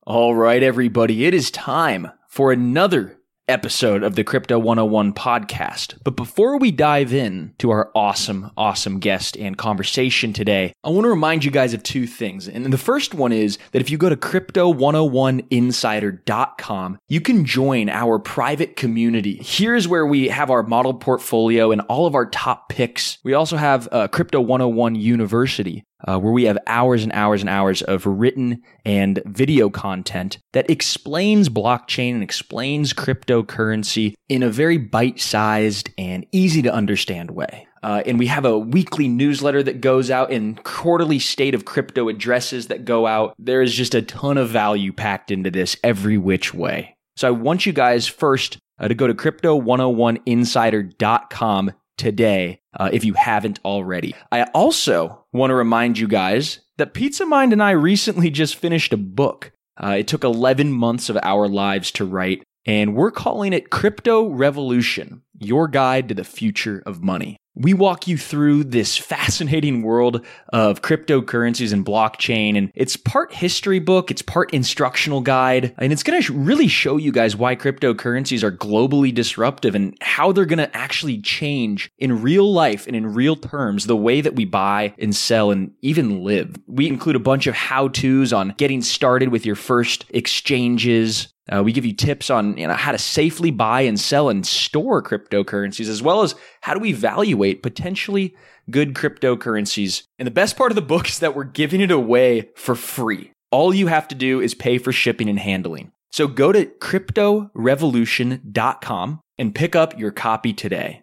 All right, everybody, it is time for another episode of the Crypto 101 podcast. But before we dive in to our awesome guest and conversation today, I want to remind you guys of two things. And the first one is that if you go to crypto101insider.com, you can join our private community. Here's where we have our model portfolio and all of our top picks. We also have Crypto 101 University, where we have hours and hours of written and video content that explains blockchain and explains cryptocurrency in a very bite-sized and easy to understand way. And we have a weekly newsletter that goes out and quarterly state of crypto addresses that go out. There is just a ton of value packed into this every which way. So I want you guys first to go to crypto101insider.com today, if you haven't already. I also want to remind you guys that Pizza Mind and I recently just finished a book. It took 11 months of our lives to write, and we're calling it Crypto Revolution, Your Guide to the Future of Money. We walk you through this fascinating world of cryptocurrencies and blockchain, and it's part history book, it's part instructional guide, and it's going to really show you guys why cryptocurrencies are globally disruptive and how they're going to actually change in real life and in real terms the way that we buy and sell and even live. We include a bunch of how-tos on getting started with your first exchanges. We give you tips on how to safely buy and sell and store cryptocurrencies, as well as how to evaluate potentially good cryptocurrencies. And the best part of the book is that we're giving it away for free. All you have to do is pay for shipping and handling. So go to cryptorevolution.com and pick up your copy today.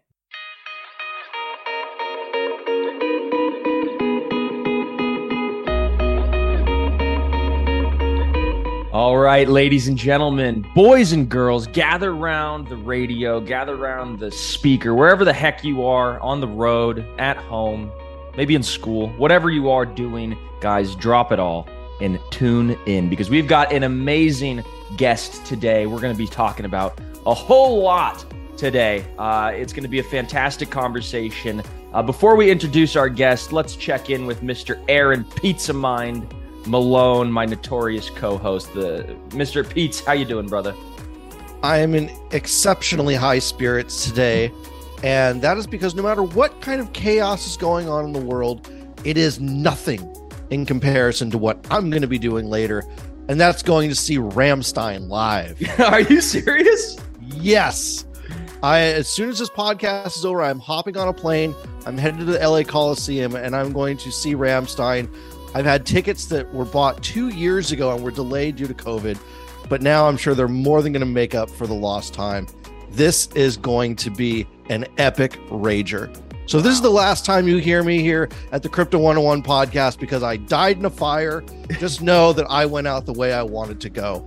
All right, ladies and gentlemen, boys and girls, gather around the radio, gather around the speaker, wherever the heck you are, on the road, at home, maybe in school, whatever you are doing, guys, drop it all and tune in because we've got an amazing guest today. We're going to be talking about a whole lot today. It's going to be a fantastic conversation. Before we introduce our guest, let's check in with Mr. Aaron Pizza Mind Malone, my notorious co-host. Mr. Pete's, how you doing, brother? I am in exceptionally high spirits today, and that is because no matter what kind of chaos is going on in the world, it is nothing in comparison to what I'm going to be doing later, and that's going to see Rammstein live. Are you serious? Yes. As soon as this podcast is over, I'm hopping on a plane. I'm headed to the LA Coliseum, and I'm going to see Rammstein. I've had tickets that were bought 2 years ago and were delayed due to COVID, but now I'm sure they're more than going to make up for the lost time. This is going to be an epic rager. So if this is the last time you hear me here at the Crypto 101 podcast because I died in a fire, just know that I went out the way I wanted to go.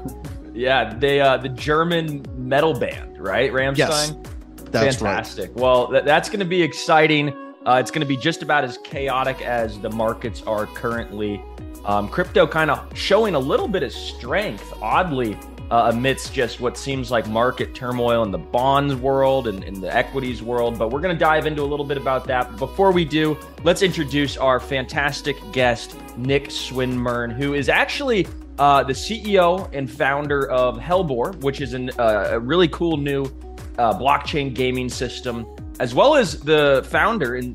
Yeah, the German metal band, right? Rammstein? Yes, that's fantastic. Right. Well, that's going to be exciting. It's going to be just about as chaotic as the markets are currently. Crypto kind of showing a little bit of strength, oddly, amidst just what seems like market turmoil in the bonds world and in the equities world. But we're going to dive into a little bit about that. But before we do, let's introduce our fantastic guest, Nick Swinmurn, who is actually the CEO and founder of Hellbore, which is a really cool new blockchain gaming system, as well as the founder and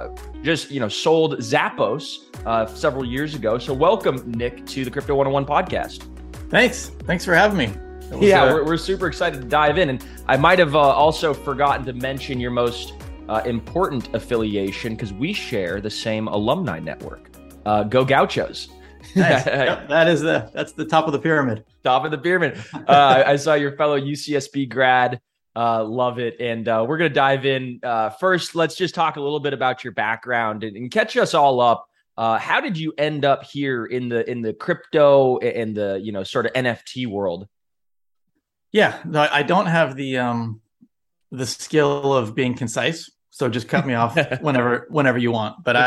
sold Zappos several years ago. So welcome, Nick, to the Crypto 101 podcast. Thanks for having me. We're super excited to dive in. And I might have also forgotten to mention your most important affiliation because we share the same alumni network. Go Gauchos. Nice. Yep, that's the top of the pyramid. Top of the pyramid. I saw your fellow UCSB grad. Love it. And we're going to dive in. First, let's just talk a little bit about your background and catch us all up. How did you end up here in the crypto and the sort of NFT world? Yeah, no, I don't have the skill of being concise, so just cut me off whenever you want. But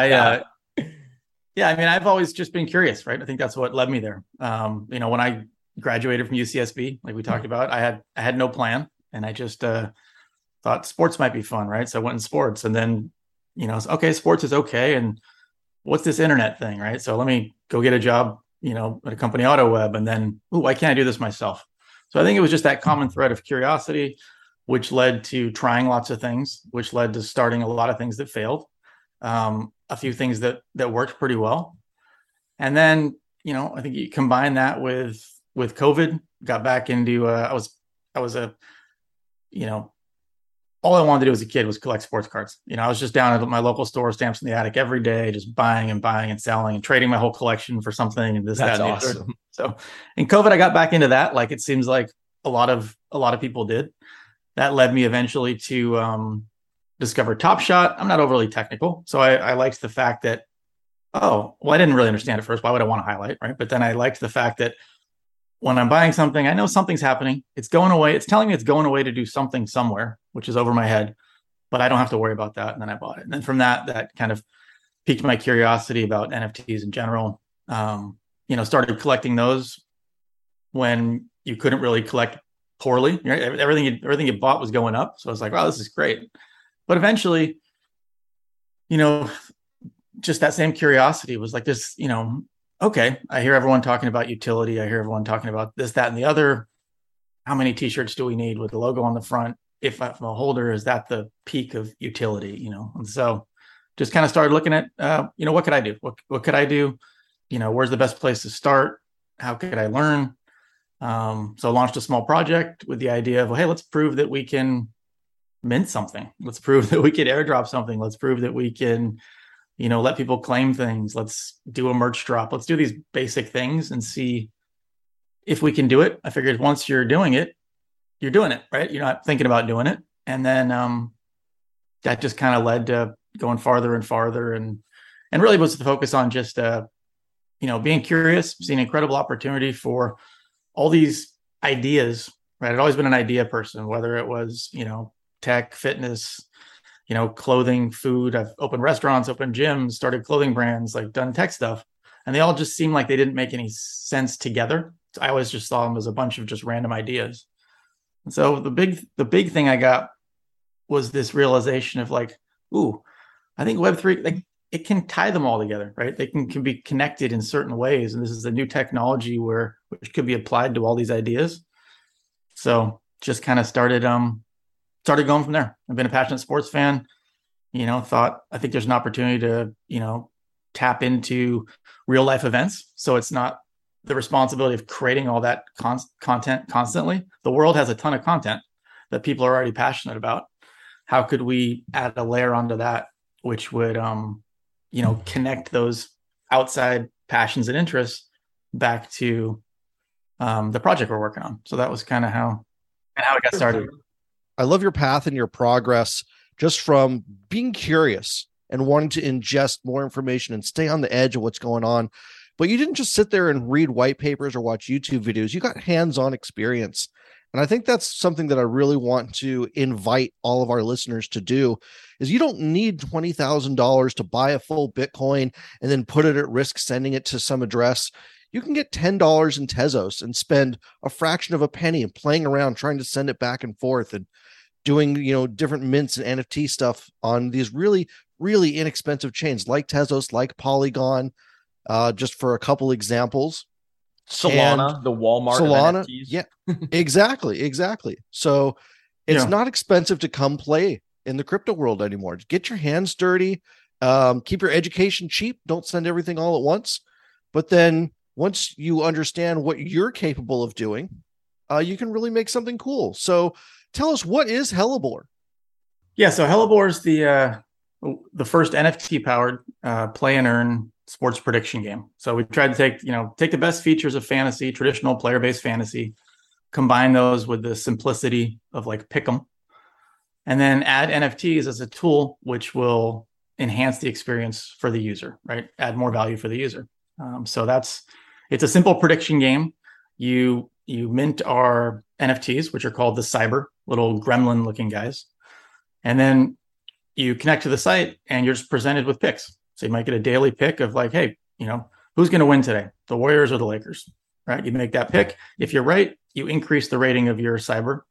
I've always just been curious, right? I think that's what led me there. When I graduated from UCSB, like we talked about, I had no plan. And I just thought sports might be fun, right? So I went in sports, and then, okay, sports is okay. And what's this internet thing, right? So let me go get a job at a company AutoWeb, and then, why can't I do this myself? So I think it was just that common thread of curiosity, which led to trying lots of things, which led to starting a lot of things that failed, a few things that worked pretty well. And then, I think you combine that with COVID, got back into, I was all I wanted to do as a kid was collect sports cards. I was just down at my local store, Stamps in the Attic, every day, just buying and selling and trading my whole collection for something. And That's awesome. So in COVID, I got back into that. Like, it seems like a lot of people did. That led me eventually to discover Top Shot. I'm not overly technical, so I liked the fact that, I didn't really understand it first. Why would I want to highlight, right? But then I liked the fact that when I'm buying something, I know something's happening. It's going away. It's telling me it's going away to do something somewhere, which is over my head, but I don't have to worry about that. And then I bought it. And then from that kind of piqued my curiosity about NFTs in general. Started collecting those when you couldn't really collect poorly. Right? Everything you bought was going up. So I was like, wow, this is great. But eventually, just that same curiosity was like this, okay, I hear everyone talking about utility. I hear everyone talking about this, that, and the other. How many t-shirts do we need with the logo on the front? If I'm a holder, is that the peak of utility? And so just kind of started looking at, what could I do? What could I do? Where's the best place to start? How could I learn? So I launched a small project with the idea of, hey, let's prove that we can mint something. Let's prove that we can airdrop something. Let's prove that we can, let people claim things. Let's do a merch drop. Let's do these basic things and see if we can do it. I figured once you're doing it, you're doing it, right? You're not thinking about doing it. And then that just kind of led to going farther and farther, and really was the focus on just, being curious, seeing incredible opportunity for all these ideas, right? I'd always been an idea person, whether it was, tech, fitness, clothing, food. I've opened restaurants, opened gyms, started clothing brands, like done tech stuff. And they all just seemed like they didn't make any sense together. So I always just saw them as a bunch of just random ideas. And so the big thing I got was this realization of like, I think Web3, like, it can tie them all together, right? They can be connected in certain ways. And this is a new technology which could be applied to all these ideas. So just kind of started going from there. I've been a passionate sports fan, thought, I think there's an opportunity to, tap into real life events. So it's not the responsibility of creating all that content constantly. The world has a ton of content that people are already passionate about. How could we add a layer onto that, which would, connect those outside passions and interests back to the project we're working on. So that was kind of how it got started. I love your path and your progress, just from being curious and wanting to ingest more information and stay on the edge of what's going on. But you didn't just sit there and read white papers or watch YouTube videos. You got hands-on experience. And I think that's something that I really want to invite all of our listeners to do, is you don't need $20,000 to buy a full Bitcoin and then put it at risk sending it to some address. You can get $10 in Tezos and spend a fraction of a penny and playing around trying to send it back and forth and doing, different mints and NFT stuff on these really, really inexpensive chains like Tezos, like Polygon, just for a couple examples. Solana, and the Walmart Solana, of NFTs. Yeah, exactly. So it's not expensive to come play in the crypto world anymore. Get your hands dirty, keep your education cheap. Don't send everything all at once. But then once you understand what you're capable of doing, you can really make something cool. So tell us, what is Hellebore? Yeah, so Hellebore is the first NFT powered play and earn sports prediction game. So we tried to take the best features of fantasy, traditional player-based fantasy, combine those with the simplicity of like Pick'em, and then add NFTs as a tool, which will enhance the experience for the user, right? Add more value for the user. So it's a simple prediction game. You mint our NFTs, which are called the Cyber, little gremlin looking guys. And then you connect to the site and you're just presented with picks. So you might get a daily pick of like, hey, who's going to win today? The Warriors or the Lakers, right? You make that pick. If you're right, you increase the rating of your Cyber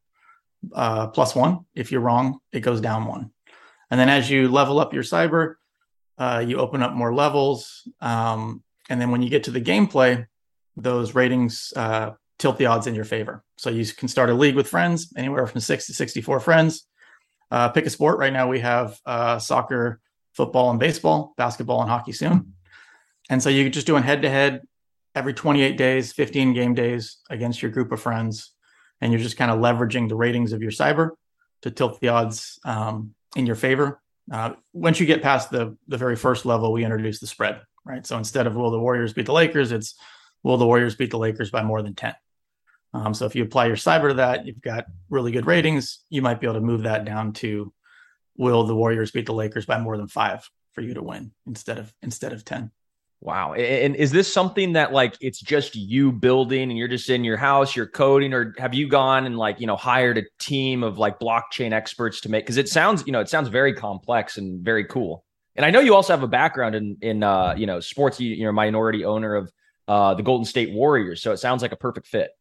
+1. If you're wrong, it goes down 1. And then as you level up your Cyber, you open up more levels. And then when you get to the gameplay, those ratings tilt the odds in your favor. So you can start a league with friends, anywhere from 6 to 64 friends. Pick a sport. Right now we have soccer, football, and baseball, basketball, and hockey soon. And so you're just doing head-to-head every 28 days, 15 game days against your group of friends. And you're just kind of leveraging the ratings of your cyber to tilt the odds in your favor. Once you get past the very first level, we introduce the spread, right? So instead of will the Warriors beat the Lakers, it's will the Warriors beat the Lakers by more than 10. So if you apply your cyber to that, you've got really good ratings. You might be able to move that down to will the Warriors beat the Lakers by more than 5 for you to win instead of 10. Wow. And is this something that like it's just you building and you're just in your house, you're coding, or have you gone and like, hired a team of like blockchain experts to make, because it sounds very complex and very cool. And I know you also have a background in sports. You're a minority owner of the Golden State Warriors. So it sounds like a perfect fit.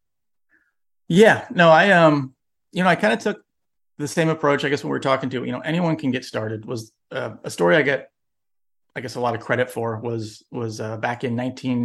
Yeah, no, I kind of took the same approach, I guess, when we were talking to, anyone can get started. Was a story I get, I guess, a lot of credit for was back in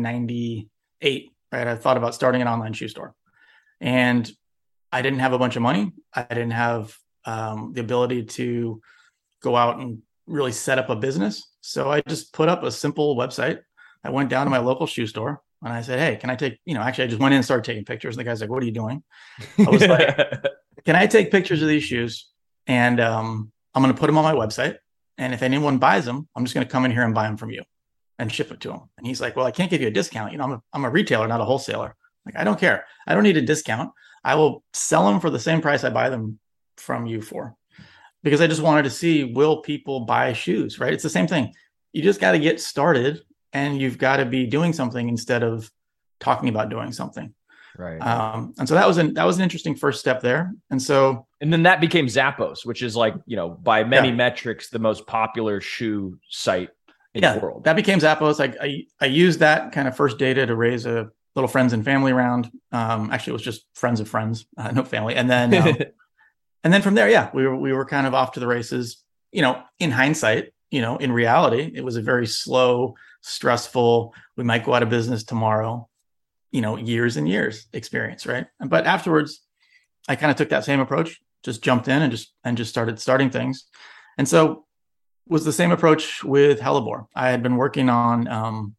1998, right? I thought about starting an online shoe store, and I didn't have a bunch of money. I didn't have the ability to go out and really set up a business. So I just put up a simple website. I went down to my local shoe store and I said, hey, can I take, actually I just went in and started taking pictures. And the guy's like, what are you doing? I was like, can I take pictures of these shoes? And I'm going to put them on my website. And if anyone buys them, I'm just going to come in here and buy them from you and ship it to them. And he's like, well, I can't give you a discount. I'm a retailer, not a wholesaler. Like, I don't care. I don't need a discount. I will sell them for the same price I buy them from you for, because I just wanted to see, will people buy shoes, right? It's the same thing. You just got to get started and you've got to be doing something instead of talking about doing something. Right. And so that was an interesting first step there. And then that became Zappos, which is like, by many metrics, the most popular shoe site in the world. That became Zappos. I used that kind of first data to raise a little friends and family round. Actually, it was just friends of friends, no family. And then, and then from there, we were kind of off to the races. In hindsight, in reality, it was a very slow, stressful, we might go out of business tomorrow, years and years experience, right? But afterwards, I kind of took that same approach, just jumped in and just starting things. And so was the same approach with Hellebore. I had been working on,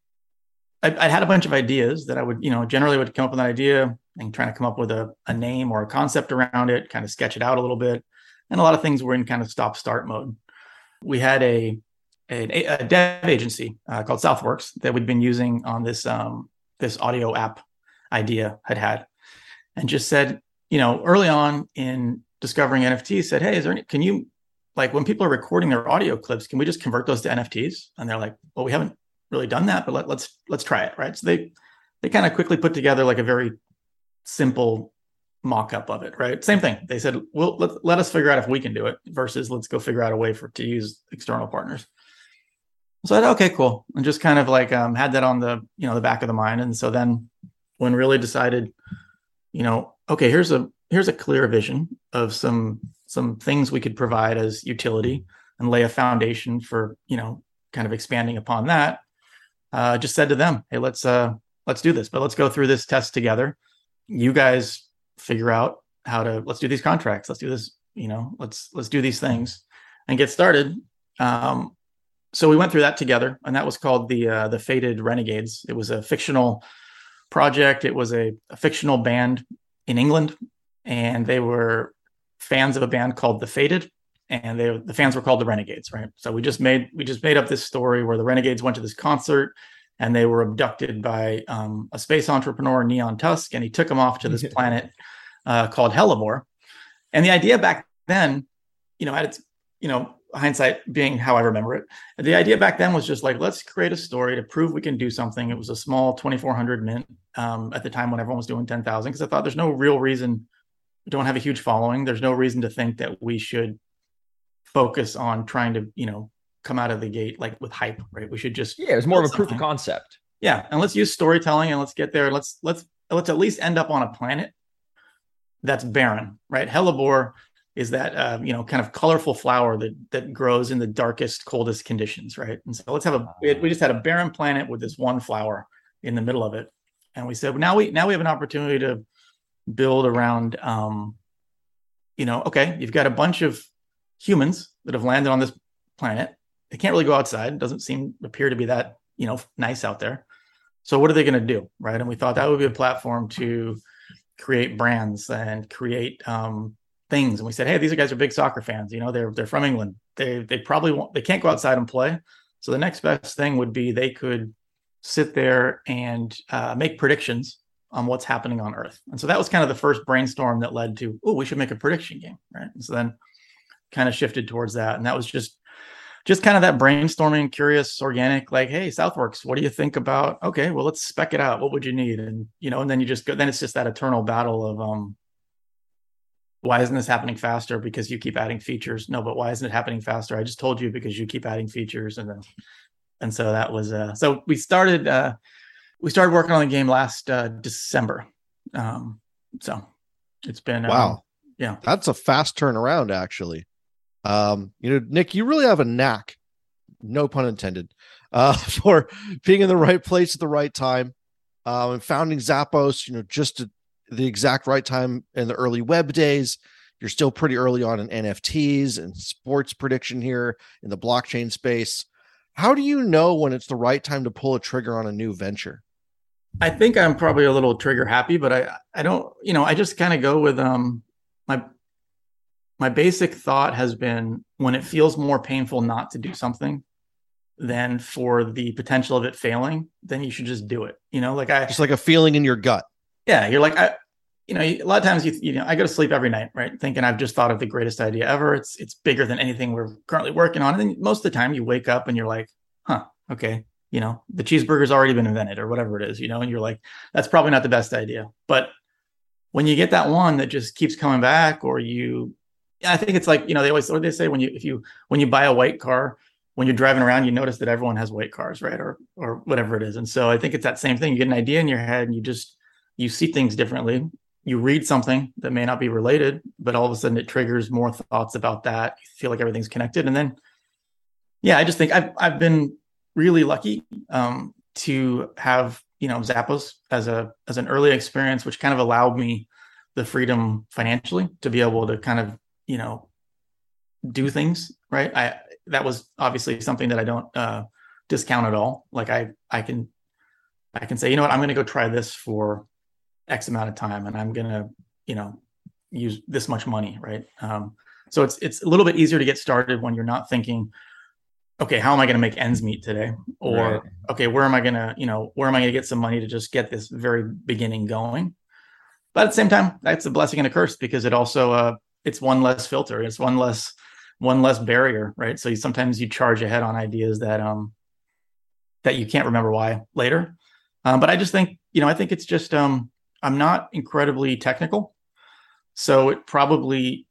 I had a bunch of ideas that I would, generally would come up with an idea and trying to come up with a name or a concept around it, kind of sketch it out a little bit. And a lot of things were in kind of stop-start mode. We had a dev agency called Southworks that we'd been using on this audio app idea had, and just said, early on in discovering NFTs, said, hey, can you, like, when people are recording their audio clips, can we just convert those to NFTs? And they're like, well, we haven't really done that, but let's try it, right? So they kind of quickly put together like a very simple mock-up of it, right? Same thing. They said, well, let us figure out if we can do it versus let's go figure out a way to use external partners. So I said, okay, cool. And just kind of like had that on the back of the mind. And so then when really decided, okay, here's a clear vision of some things we could provide as utility and lay a foundation for, kind of expanding upon that. Just said to them, hey, let's do this, but let's go through this test together. You guys figure out let's do these contracts. Let's do this, let's do these things and get started. So we went through that together, and that was called the Faded Renegades. It was a fictional project. It was a fictional band in England, and they were fans of a band called The Faded, and the fans were called the Renegades, right? So we just made up this story where the Renegades went to this concert, and they were abducted by a space entrepreneur, Neon Tusk, and he took them off to this planet called Hellebore. And the idea back then, at its, hindsight being how I remember it, the idea back then was just like, let's create a story to prove we can do something. It was a small 2,400 mint at the time when everyone was doing 10,000, because I thought there's no real reason, we don't have a huge following. There's no reason to think that we should focus on trying to, come out of the gate like with hype, right? We should just it was more of a proof of concept. Yeah, and let's use storytelling and let's get there. Let's at least end up on a planet that's barren, right? Hellebore is that kind of colorful flower that grows in the darkest, coldest conditions, right? And so let's have we just had a barren planet with this one flower in the middle of it, And we said, now we have an opportunity to build around, okay, you've got a bunch of humans that have landed on this planet. They can't really go outside. It doesn't appear to be that, nice out there. So what are they going to do? Right. And we thought that would be a platform to create brands and create things. And we said, hey, these guys are big soccer fans. They're from England. They can't go outside and play. So the next best thing would be they could sit there and make predictions on what's happening on Earth. And so that was kind of the first brainstorm that led to, we should make a prediction game, right? And so then kind of shifted towards that. And that was just kind of that brainstorming, curious, organic, like, hey, Southworks, what do you think about, okay, well, let's spec it out. What would you need? And, and then you just go, then it's just that eternal battle of, why isn't this happening faster? Because you keep adding features. No, but why isn't it happening faster? I just told you because you keep adding features. And so that was, so we started working on the game last December. So it's been, wow. Yeah, that's a fast turnaround, actually. Nick, you really have a knack, no pun intended, for being in the right place at the right time, and founding Zappos, just at the exact right time in the early web days. You're still pretty early on in NFTs and sports prediction here in the blockchain space. How do you know when it's the right time to pull a trigger on a new venture? I think I'm probably a little trigger happy, but I don't, I just kind of go with my basic thought has been when it feels more painful not to do something than for the potential of it failing, then you should just do it. Just like a feeling in your gut. Yeah. You're like, a lot of times I go to sleep every night, right? Thinking I've just thought of the greatest idea ever. It's bigger than anything we're currently working on. And then most of the time you wake up and you're like, okay. The cheeseburger's already been invented or whatever it is, and you're like, that's probably not the best idea. But when you get that one that just keeps coming back, I think it's like, they say when you buy a white car, when you're driving around, you notice that everyone has white cars, right? Or whatever it is. And so I think it's that same thing. You get an idea in your head and you see things differently. You read something that may not be related, but all of a sudden it triggers more thoughts about that. You feel like everything's connected. And then, I just think I've been really lucky to have, Zappos as an early experience, which kind of allowed me the freedom financially to be able to kind of, do things, right? That was obviously something that I don't discount at all. Like I can say, I'm going to go try this for X amount of time and I'm going to, use this much money. Right. So it's a little bit easier to get started when you're not thinking, okay, how am I going to make ends meet today? Or, right. Okay, where am I going to get some money to just get this very beginning going? But at the same time, that's a blessing and a curse because it also, it's one less filter. It's one less barrier, right? So sometimes you charge ahead on ideas that you can't remember why later. But I just think, I think it's just, I'm not incredibly technical. So it probably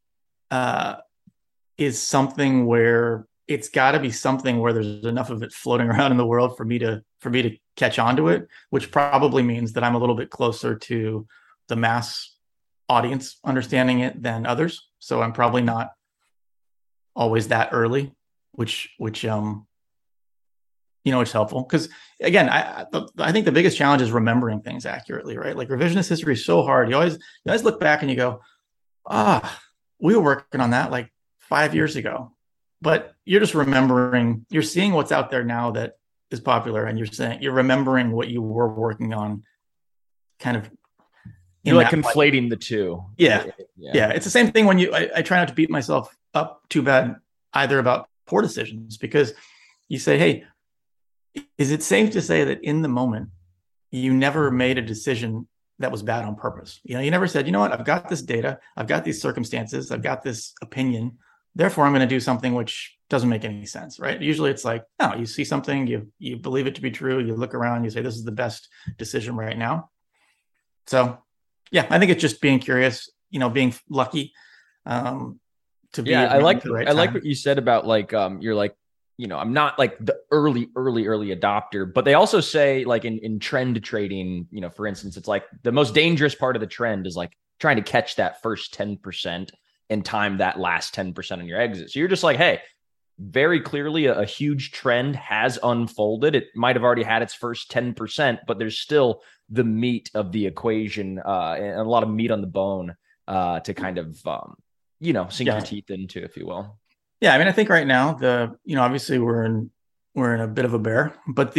is something where it's got to be something where there's enough of it floating around in the world for me to catch on to it, which probably means that I'm a little bit closer to the mass audience understanding it than others. So I'm probably not always that early, which it's helpful. Because again, I think the biggest challenge is remembering things accurately, right? Like revisionist history is so hard. You always look back and you go, we were working on that like 5 years ago, but you're just remembering, you're seeing what's out there now that is popular. And you're remembering what you were working on kind of. You're like conflating the two. Yeah. It's the same thing when I try not to beat myself up too bad either about poor decisions, because you say, hey, is it safe to say that in the moment you never made a decision that was bad on purpose? You never said, you know what, I've got this data, I've got these circumstances, I've got this opinion, therefore I'm going to do something which doesn't make any sense, right? Usually it's like, no, you see something, you believe it to be true, you look around, you say, this is the best decision right now. So yeah, I think it's just being curious, being lucky to be. Yeah, I like what you said about like, you're like, I'm not like the early adopter, but they also say like in trend trading, for instance, it's like the most dangerous part of the trend is like trying to catch that first 10% and time that last 10% on your exit. So you're just like, hey, very clearly a huge trend has unfolded. It might have already had its first 10%, but there's still the meat of the equation and a lot of meat on the bone to kind of, sink your teeth into, if you will. Yeah. I mean, I think right now obviously we're in a bit of a bear, but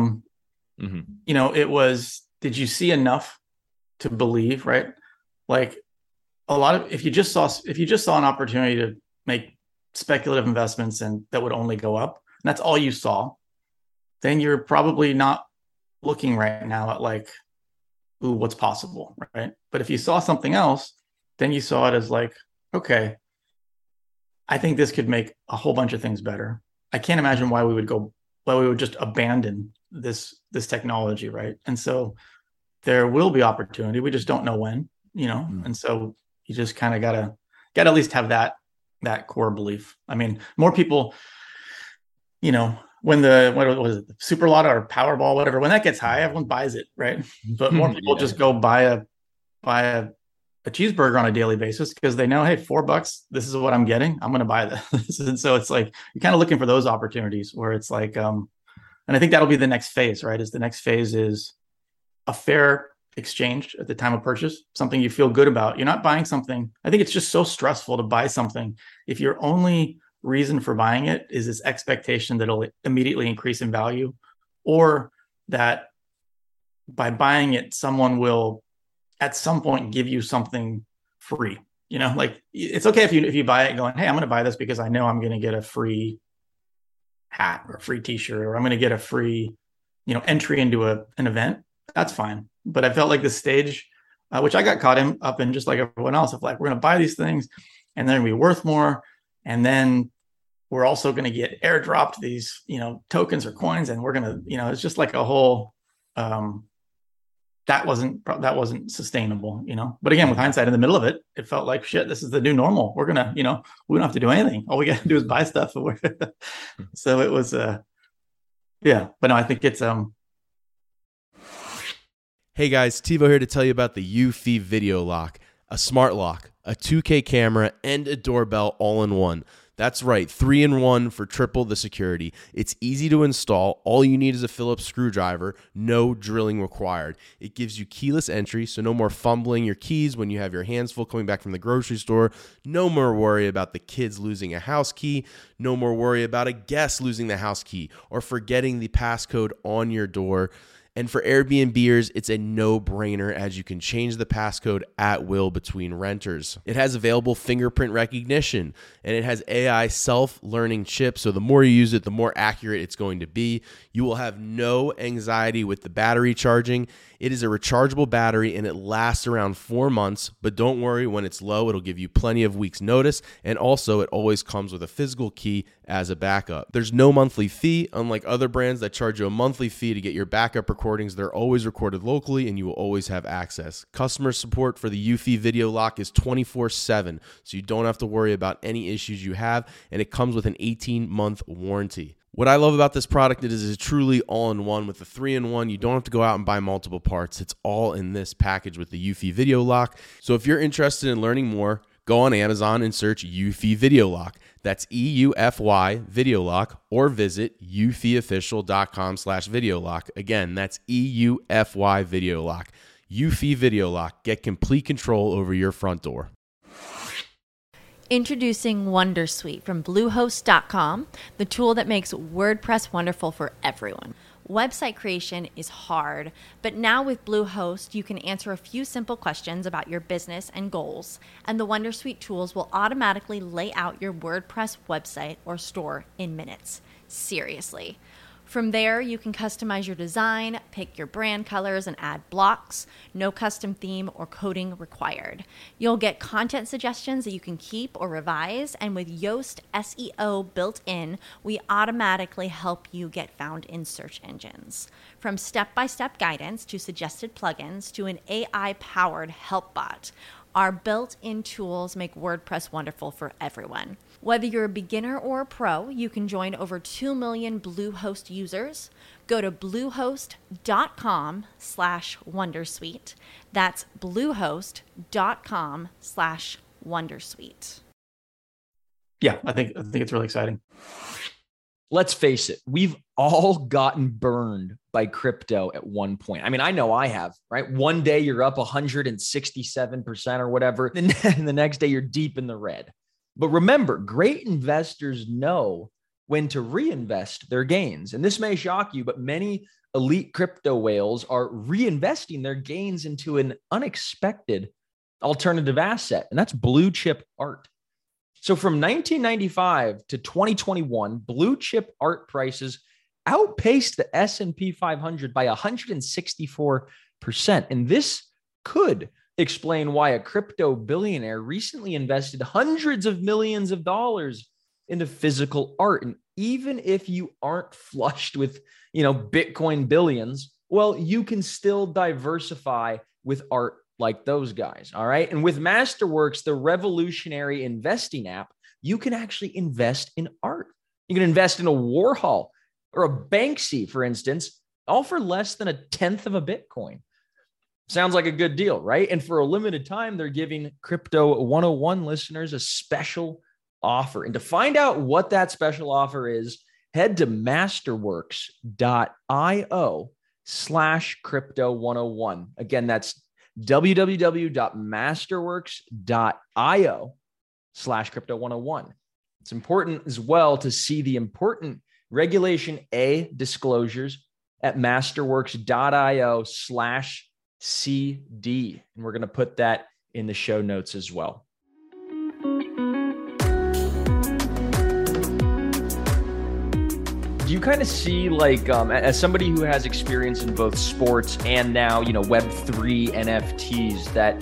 it was, did you see enough to believe, right? Like a lot of, if you just saw an opportunity to make speculative investments and that would only go up, and that's all you saw, then you're probably not looking right now at like, ooh, what's possible, right? But if you saw something else, then you saw it as like, okay, I think this could make a whole bunch of things better. I can't imagine why we would just abandon this technology, right? And so there will be opportunity. We just don't know when, and so you just kind of gotta at least have that core belief. I mean, more people, when what was it, the Super Lotto or Powerball, whatever, when that gets high, everyone buys it, right? But more people just go buy a cheeseburger on a daily basis because they know, hey, $4, this is what I'm getting. I'm going to buy this. And so it's like, you're kind of looking for those opportunities where it's like, and I think that'll be the next phase, right? The next phase is a fair exchange at the time of purchase, something you feel good about. You're not buying something. I think it's just so stressful to buy something if your only reason for buying it is this expectation that it'll immediately increase in value, or that by buying it, someone will at some point give you something free. Like it's okay if you buy it going, hey, I'm going to buy this because I know I'm going to get a free hat or a free t-shirt, or I'm going to get a free, entry into an event. That's fine. But I felt like the stage, which I got caught up in just like everyone else, of like, we're going to buy these things and they're going to be worth more. And then we're also going to get airdropped these, tokens or coins. And we're going to, it's just like a whole, that wasn't sustainable, But again, with hindsight, in the middle of it, it felt like, shit, this is the new normal. We're going to, we don't have to do anything. All we got to do is buy stuff. So it was, yeah, but no, I think it's, Hey guys, TiVo here to tell you about the Eufy Video Lock, a smart lock, a 2K camera, and a doorbell all in one. That's right, 3-in-1 for triple the security. It's easy to install. All you need is a Phillips screwdriver. No drilling required. It gives you keyless entry, so no more fumbling your keys when you have your hands full coming back from the grocery store. No more worry about the kids losing a house key. No more worry about a guest losing the house key or forgetting the passcode on your door. And for Airbnbers, it's a no-brainer as you can change the passcode at will between renters. It has available fingerprint recognition, and it has AI self-learning chips, so the more you use it, the more accurate it's going to be. You will have no anxiety with the battery charging. It is a rechargeable battery, and it lasts around 4 months, but don't worry, when it's low, it'll give you plenty of weeks' notice, and also it always comes with a physical key as a backup. There's no monthly fee, unlike other brands that charge you a monthly fee to get your backup recordings. They're always recorded locally, and you will always have access. Customer support for the Eufy Video Lock is 24/7, so you don't have to worry about any issues you have, and it comes with an 18-month warranty. What I love about this product is it's truly all-in-one. With the 3-in-1, you don't have to go out and buy multiple parts. It's all in this package with the Eufy Video Lock. So if you're interested in learning more, go on Amazon and search Eufy Video Lock. That's EUFY Video Lock, or visit eufyofficial.com/video lock. Again, that's EUFY Video Lock. Eufy Video Lock. Get complete control over your front door. Introducing Wondersuite from Bluehost.com, the tool that makes WordPress wonderful for everyone. Website creation is hard, but now with Bluehost, you can answer a few simple questions about your business and goals, and the Wondersuite tools will automatically lay out your WordPress website or store in minutes. Seriously. From there, you can customize your design, pick your brand colors, and add blocks. No custom theme or coding required. You'll get content suggestions that you can keep or revise, and with Yoast SEO built in, we automatically help you get found in search engines. From step-by-step guidance to suggested plugins to an AI-powered help bot, our built-in tools make WordPress wonderful for everyone. Whether you're a beginner or a pro, you can join over 2 million Bluehost users. Go to bluehost.com/wondersuite. That's bluehost.com/wondersuite. Yeah, I think it's really exciting. Let's face it, we've all gotten burned by crypto at one point. I mean, I know I have, right? One day you're up 167% or whatever, and the next day you're deep in the red. But remember, great investors know when to reinvest their gains. And this may shock you, but many elite crypto whales are reinvesting their gains into an unexpected alternative asset, and that's blue chip art. So from 1995 to 2021, blue chip art prices outpaced the S&P 500 by 164%. And this could explain why a crypto billionaire recently invested hundreds of millions of dollars into physical art. And even if you aren't flushed with, Bitcoin billions, well, you can still diversify with art like those guys. All right. And with Masterworks, the revolutionary investing app, you can actually invest in art. You can invest in a Warhol or a Banksy, for instance, all for less than 1/10 of a Bitcoin. Sounds like a good deal, right? And for a limited time, they're giving Crypto 101 listeners a special offer. And to find out what that special offer is, head to masterworks.io/crypto101. Again, that's www.masterworks.io/crypto101. It's important as well to see the important Regulation A disclosures at masterworks.io/CD. And we're going to put that in the show notes as well. Do you kind of see, like, as somebody who has experience in both sports and now, Web3 NFTs, that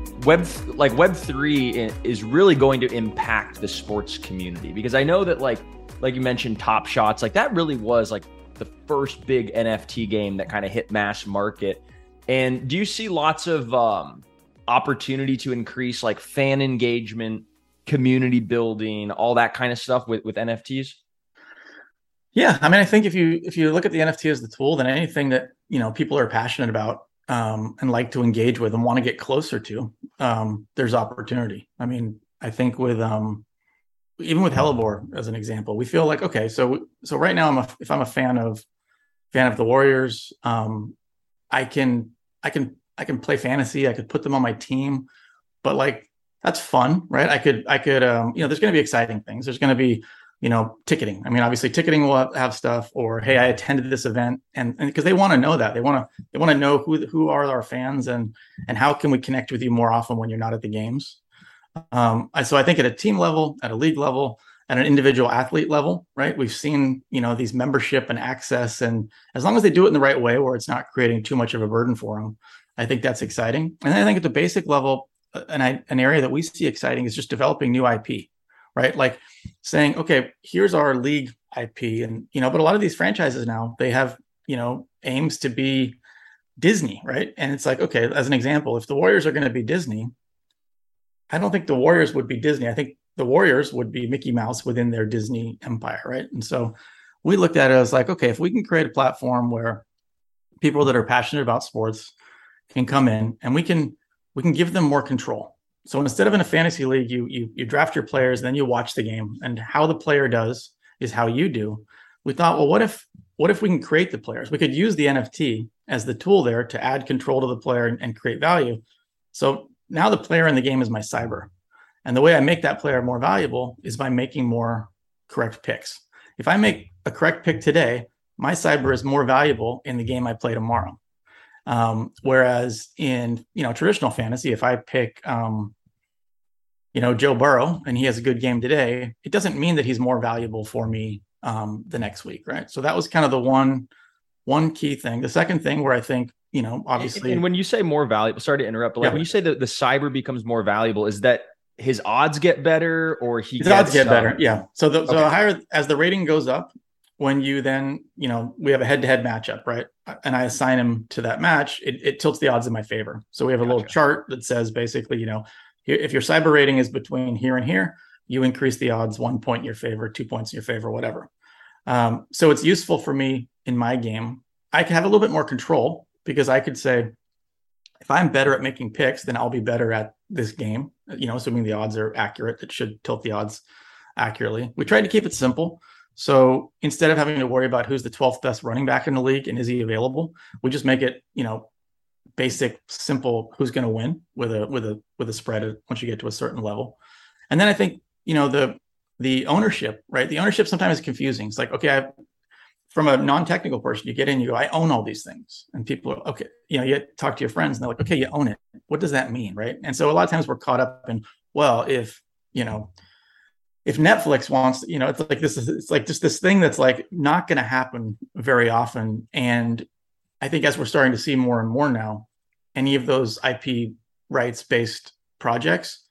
Web3 is really going to impact the sports community? Because I know that, like you mentioned, Top Shots, like that really was like the first big NFT game that kind of hit mass market. And do you see lots of opportunity to increase like fan engagement, community building, all that kind of stuff with NFTs? Yeah, I mean, I think if you look at the NFT as the tool, then anything that people are passionate about and like to engage with and want to get closer to, there's opportunity. I mean, I think with even with Hellebore as an example, we feel like, okay, so right now if I'm a fan of the Warriors, I can play fantasy. I could put them on my team, but like that's fun, right? I could there's going to be exciting things. There's going to be ticketing. I mean, obviously ticketing will have stuff, or, hey, I attended this event, and because they want to know that they want to know who are our fans and how can we connect with you more often when you're not at the games. So I think at a team level, at a league level, at an individual athlete level, right? We've seen, these membership and access, and as long as they do it in the right way, where it's not creating too much of a burden for them, I think that's exciting. And then I think at the basic level, an area that we see exciting is just developing new IP. Right? Like saying, okay, here's our league IP. And, but a lot of these franchises now, they have, aims to be Disney, right? And it's like, okay, as an example, if the Warriors are going to be Disney, I don't think the Warriors would be Disney. I think the Warriors would be Mickey Mouse within their Disney empire, right? And so we looked at it as like, okay, if we can create a platform where people that are passionate about sports can come in and we can give them more control. So instead of in a fantasy league, you draft your players, then you watch the game, and how the player does is how you do. We thought, well, what if we can create the players? We could use the NFT as the tool there to add control to the player and create value. So now the player in the game is my cyber. And the way I make that player more valuable is by making more correct picks. If I make a correct pick today, my cyber is more valuable in the game I play tomorrow. Whereas in, traditional fantasy, if I pick, Joe Burrow and he has a good game today, it doesn't mean that he's more valuable for me, the next week. Right. So that was kind of the one key thing. The second thing where I think, obviously. And when you say more valuable, sorry to interrupt, but when you say that the cyber becomes more valuable, is that his odds get better or his odds get better? Yeah. So the higher, as the rating goes up, when you then, we have a head-to-head matchup, right? And I assign him to that match, it tilts the odds in my favor. So we have a little chart that says basically, if your cyber rating is between here and here, you increase the odds 1 point in your favor, 2 points in your favor, whatever. So it's useful for me in my game. I can have a little bit more control because I could say, if I'm better at making picks, then I'll be better at this game, assuming the odds are accurate. That should tilt the odds accurately. We tried to keep it simple. So instead of having to worry about who's the 12th best running back in the league and is he available, we just make it, basic, simple, who's going to win with a spread once you get to a certain level. And then I think, the ownership, right? The ownership sometimes is confusing. It's like, okay, from a non-technical person, you get in, you go, I own all these things. And people are, okay, you talk to your friends and they're like, okay, you own it. What does that mean, right? And so a lot of times we're caught up in, well, if Netflix wants, it's like just this thing that's like not going to happen very often. And I think as we're starting to see more and more now, any of those IP rights based projects,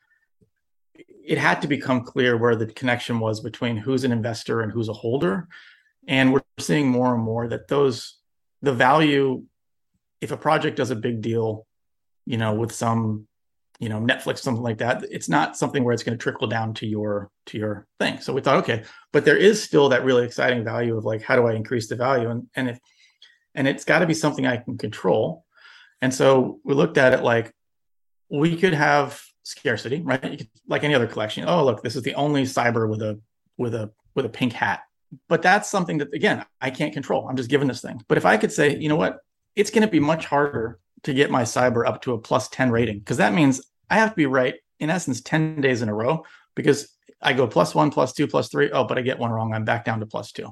it had to become clear where the connection was between who's an investor and who's a holder. And we're seeing more and more that the value, if a project does a big deal, with some, Netflix, something like that, it's not something where it's going to trickle down to your thing. So we thought, okay, but there is still that really exciting value of like, how do I increase the value? And it's got to be something I can control. And so we looked at it like we could have scarcity, right? Like any other collection. Oh, look, this is the only cyber with a pink hat. But that's something that, again, I can't control. I'm just given this thing. But if I could say, you know what, it's going to be much harder to get my cyber up to a +10 rating, because that means I have to be right, in essence, 10 days in a row, because I go +1, +2, +3. Oh, but I get one wrong. I'm back down to +2.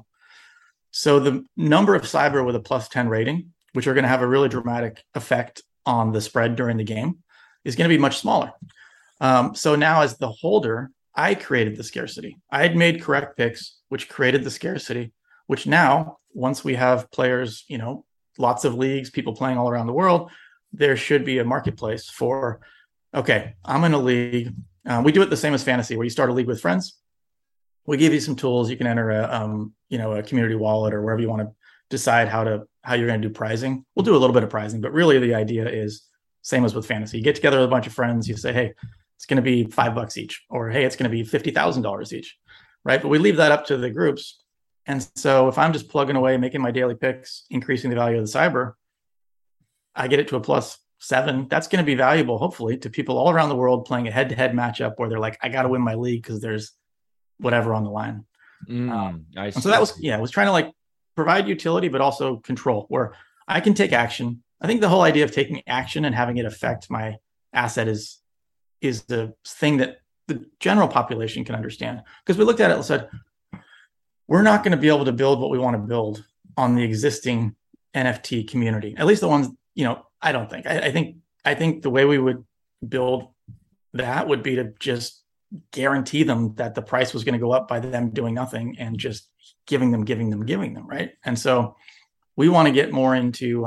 So the number of cyber with a +10 rating, which are going to have a really dramatic effect on the spread during the game, is going to be much smaller. So now as the holder, I created the scarcity. I had made correct picks, which created the scarcity, which now, once we have players, lots of leagues, people playing all around the world, there should be a marketplace for, okay, I'm in a league. We do it the same as fantasy, where you start a league with friends. We give you some tools. You can enter a community wallet or wherever you want to decide how you're going to do pricing. We'll do a little bit of pricing, but really the idea is same as with fantasy. You get together with a bunch of friends. You say, hey, it's going to be $5 each, or hey, it's going to be $50,000 each, right? But we leave that up to the groups. And so if I'm just plugging away, making my daily picks, increasing the value of the cyber, I get it to a +7. That's going to be valuable, hopefully, to people all around the world playing a head-to-head matchup where they're like, I got to win my league because there's whatever on the line. And so that was trying to like provide utility, but also control, where I can take action. I think the whole idea of taking action and having it affect my asset is the thing that the general population can understand. Because we looked at it and said, we're not going to be able to build what we want to build on the existing NFT community. At least the ones, I don't think. I think the way we would build that would be to just guarantee them that the price was going to go up by them doing nothing and just giving them, right? And so we want to get more into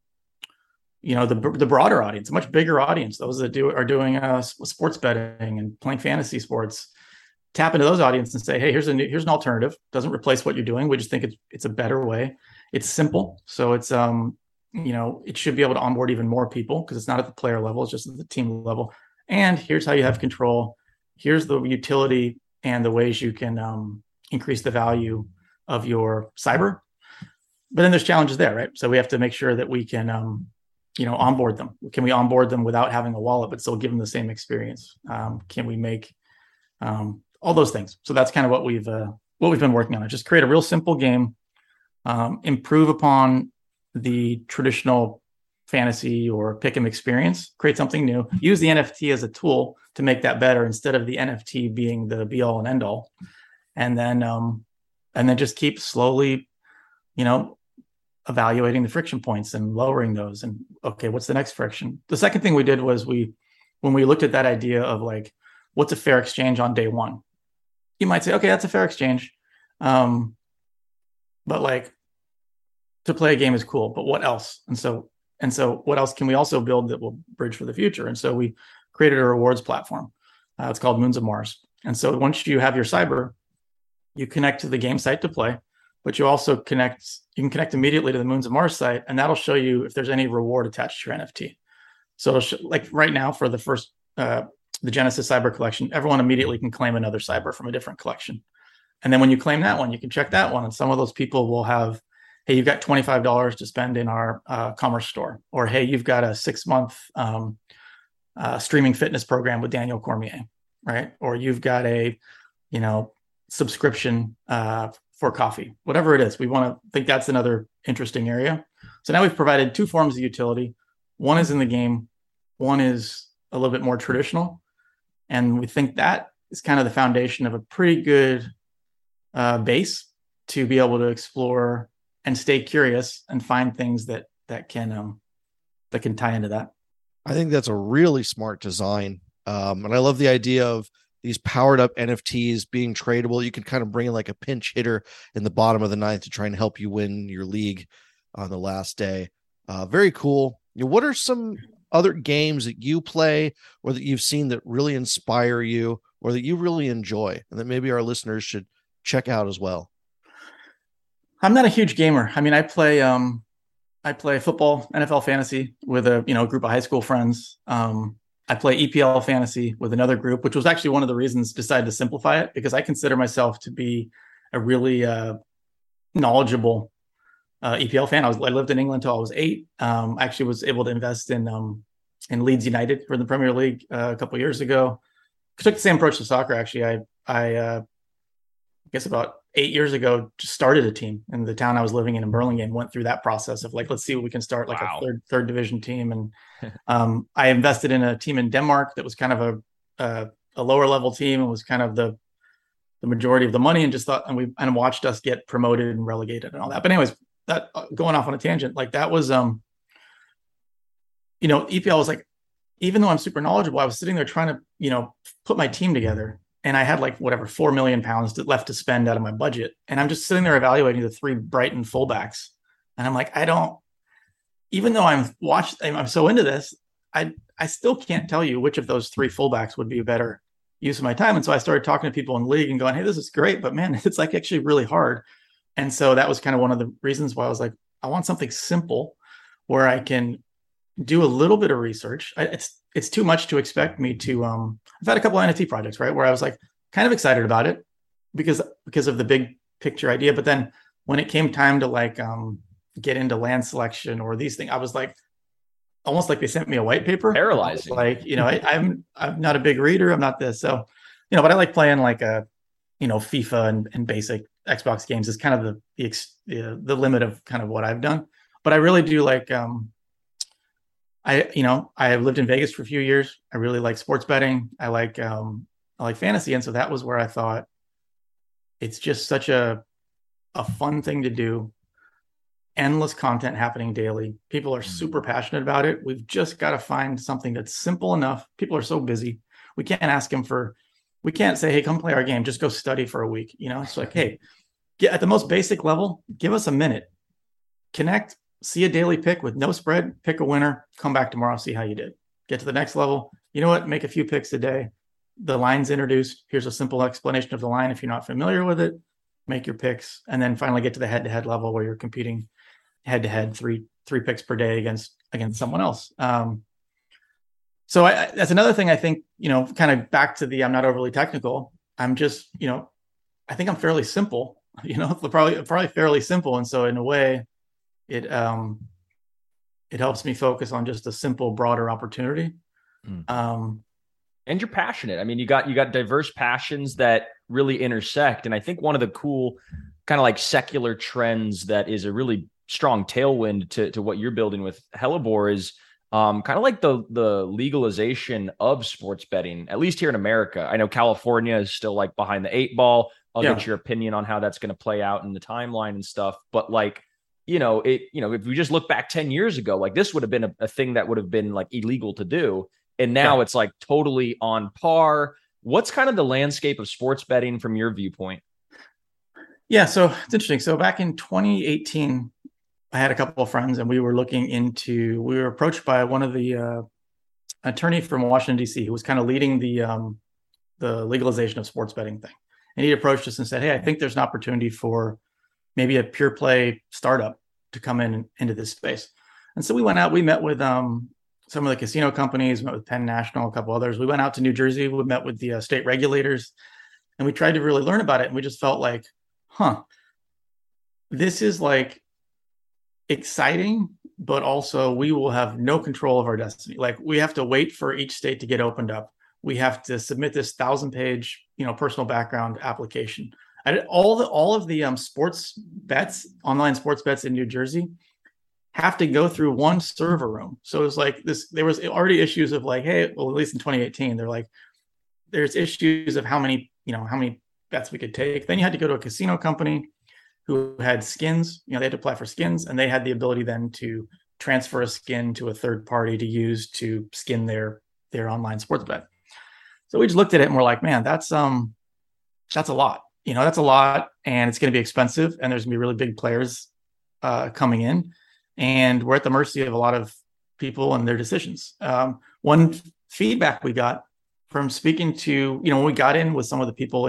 the broader audience, a much bigger audience, those that are doing sports betting and playing fantasy sports. Tap into those audiences and say, hey, here's an alternative. Doesn't replace what you're doing. We just think it's a better way. It's simple, so it's it should be able to onboard even more people, because it's not at the player level, it's just at the team level. And here's how you have control. Here's the utility and the ways you can increase the value of your cyber. But then there's challenges there, right? So we have to make sure that we can onboard them. Can we onboard them without having a wallet, but still give them the same experience? Can we make all those things? So that's kind of what we've been working on. Just create a real simple game, improve upon the traditional fantasy or pick 'em experience, create something new, use the NFT as a tool to make that better instead of the NFT being the be all and end all. And then just keep slowly, evaluating the friction points and lowering those. And okay, what's the next friction? The second thing we did was when we looked at that idea of like, what's a fair exchange on day one? You might say, okay, that's a fair exchange. But like, to play a game is cool, but what else? And so what else can we also build that will bridge for the future? And so we created a rewards platform. It's called Moons of Mars. And so once you have your cyber, you connect to the game site to play, but you also you can connect immediately to the Moons of Mars site, and that'll show you if there's any reward attached to your NFT. So like right now for the first, the Genesis Cyber Collection, everyone immediately can claim another cyber from a different collection. And then when you claim that one, you can check that one. And some of those people will have, hey, you've got $25 to spend in our commerce store, or hey, you've got a 6-month streaming fitness program with Daniel Cormier, right? Or you've got a subscription for coffee, whatever it is. We want to think that's another interesting area. So now we've provided two forms of utility. One is in the game, one is a little bit more traditional. And we think that is kind of the foundation of a pretty good base to be able to explore and stay curious and find things that can tie into that. I think that's a really smart design. And I love the idea of these powered up NFTs being tradable. You can kind of bring in like a pinch hitter in the bottom of the ninth to try and help you win your league on the last day. Very cool. What are some other games that you play or that you've seen that really inspire you or that you really enjoy and that maybe our listeners should check out as well? I'm not a huge gamer. I mean, I play football, NFL fantasy with a group of high school friends. I play EPL fantasy with another group, which was actually one of the reasons I decided to simplify it, because I consider myself to be a really knowledgeable EPL fan. I lived in England until I was 8. I actually was able to invest in Leeds United for the Premier League a couple of years ago. I took the same approach to soccer. Actually, I guess about 8 years ago, just started a team in the town I was living in Burlingame. Went through that process of like, let's see what we can start, like a third division team. And I invested in a team in Denmark that was kind of a lower level team and was kind of the majority of the money, and just thought, and watched us get promoted and relegated and all that. But anyways, that going off on a tangent, like that was, EPL was like, even though I'm super knowledgeable, I was sitting there trying to, put my team together. And I had like whatever, £4 million left to spend out of my budget. And I'm just sitting there evaluating the 3 Brighton fullbacks. And I'm like, even though I'm so into this, I still can't tell you which of those 3 fullbacks would be a better use of my time. And so I started talking to people in the league and going, hey, this is great, but man, it's like actually really hard. And so that was kind of one of the reasons why I was like, I want something simple where I can do a little bit of research. It's too much to expect me to, I've had a couple of NFT projects, right, where I was like kind of excited about it because of the big picture idea. But then when it came time to like get into land selection or these things, I was like, almost like they sent me a white paper. Paralyzing. Like, I'm not a big reader. I'm not this. So, but I like playing like FIFA and basic Xbox games is kind of the limit of kind of what I've done. But I really do like, I lived in Vegas for a few years. I really like sports betting. I like fantasy. And so that was where I thought it's just such a fun thing to do. Endless content happening daily. People are super passionate about it. We've just got to find something that's simple enough. People are so busy. We can't say, hey, come play our game. Just go study for a week. It's like, hey, get at the most basic level, give us a minute, connect, see a daily pick with no spread, pick a winner, come back tomorrow, see how you did. Get to the next level. You know what? Make a few picks a day. The line's introduced. Here's a simple explanation of the line. If you're not familiar with it, make your picks. And then finally get to the head-to-head level where you're competing head-to-head, three picks per day against someone else. So that's another thing I think, kind of back to the, I'm not overly technical. I'm just, I think I'm fairly simple, probably fairly simple. And so in a way, it helps me focus on just a simple, broader opportunity. And you're passionate. I mean, you got diverse passions that really intersect. And I think one of the cool kind of like secular trends that is a really strong tailwind to what you're building with Hellebore is kind of like the legalization of sports betting, at least here in America. I know California is still like behind the 8 ball. I'll get your opinion on how that's going to play out in the timeline and stuff. But like, if we just look back 10 years ago, like this would have been a thing that would have been like illegal to do. And now it's like totally on par. What's kind of the landscape of sports betting from your viewpoint? Yeah, so it's interesting. So back in 2018, I had a couple of friends and we were approached by one of the attorney from Washington, D.C., who was kind of leading the legalization of sports betting thing. And he approached us and said, hey, I think there's an opportunity for maybe a pure play startup to come into this space. And so we went out, we met with some of the casino companies, met with Penn National, a couple others. We went out to New Jersey, we met with the state regulators, and we tried to really learn about it. And we just felt like, this is like exciting, but also we will have no control of our destiny. Like we have to wait for each state to get opened up. we have to submit this 1,000-page, personal background application. I did all of the sports bets, online sports bets in New Jersey have to go through one server room. So it's like this, there was already issues of like, hey, well, at least in 2018, they're like, there's issues of how many bets we could take. Then you had to go to a casino company who had skins, they had to apply for skins, and they had the ability then to transfer a skin to a third party to use to skin their online sports bet. So we just looked at it and we're like, man, that's a lot. That's a lot, and it's going to be expensive, and there's going to be really big players coming in, and we're at the mercy of a lot of people and their decisions. One feedback we got from speaking to, when we got in with some of the people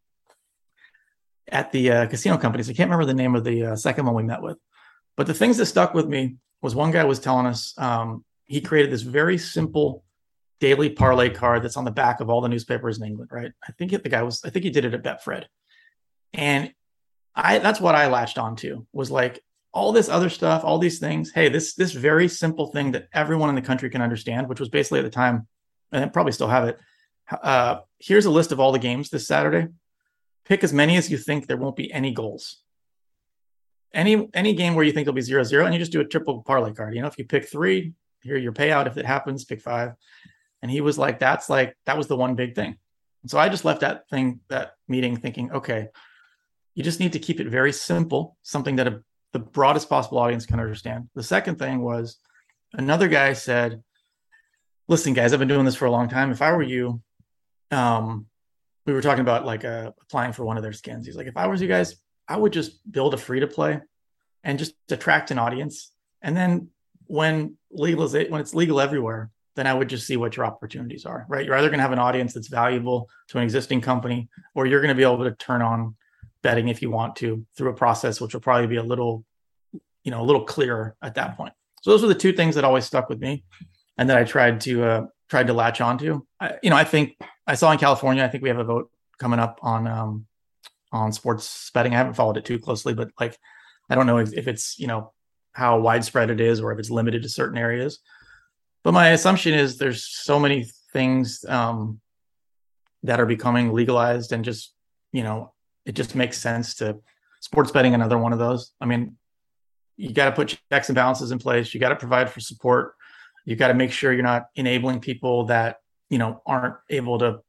at the casino companies, I can't remember the name of the second one we met with, but the things that stuck with me was one guy was telling us he created this very simple daily parlay card that's on the back of all the newspapers in England, right? I think he did it at Betfred. And that's what I latched onto, was like all this other stuff, all these things. Hey, this very simple thing that everyone in the country can understand, which was basically at the time, and I probably still have it. Here's a list of all the games this Saturday. Pick as many as you think there won't be any goals. Any game where you think there'll be 0-0, and you just do a triple parlay card. If you pick 3, here your payout. If it happens, pick 5. And he was like, that was the one big thing. And so I just left that meeting thinking, okay, you just need to keep it very simple, something that the broadest possible audience can understand. The second thing was, another guy said, listen, guys, I've been doing this for a long time. If I were you, we were talking about like applying for one of their skins. He's like, if I was you guys, I would just build a free to play and just attract an audience. And then when it's legal everywhere, then I would just see what your opportunities are, right? You're either going to have an audience that's valuable to an existing company, or you're going to be able to turn on betting if you want to through a process, which will probably be a little clearer at that point. So those were the two things that always stuck with me, and that I tried to latch onto. I think I saw in California, I think we have a vote coming up on sports betting. I haven't followed it too closely, but like, I don't know if it's, how widespread it is or if it's limited to certain areas. But my assumption is there's so many things that are becoming legalized, and just, it just makes sense to sports betting, another one of those. I mean, you got to put checks and balances in place. You got to provide for support. You got to make sure you're not enabling people that, aren't able to,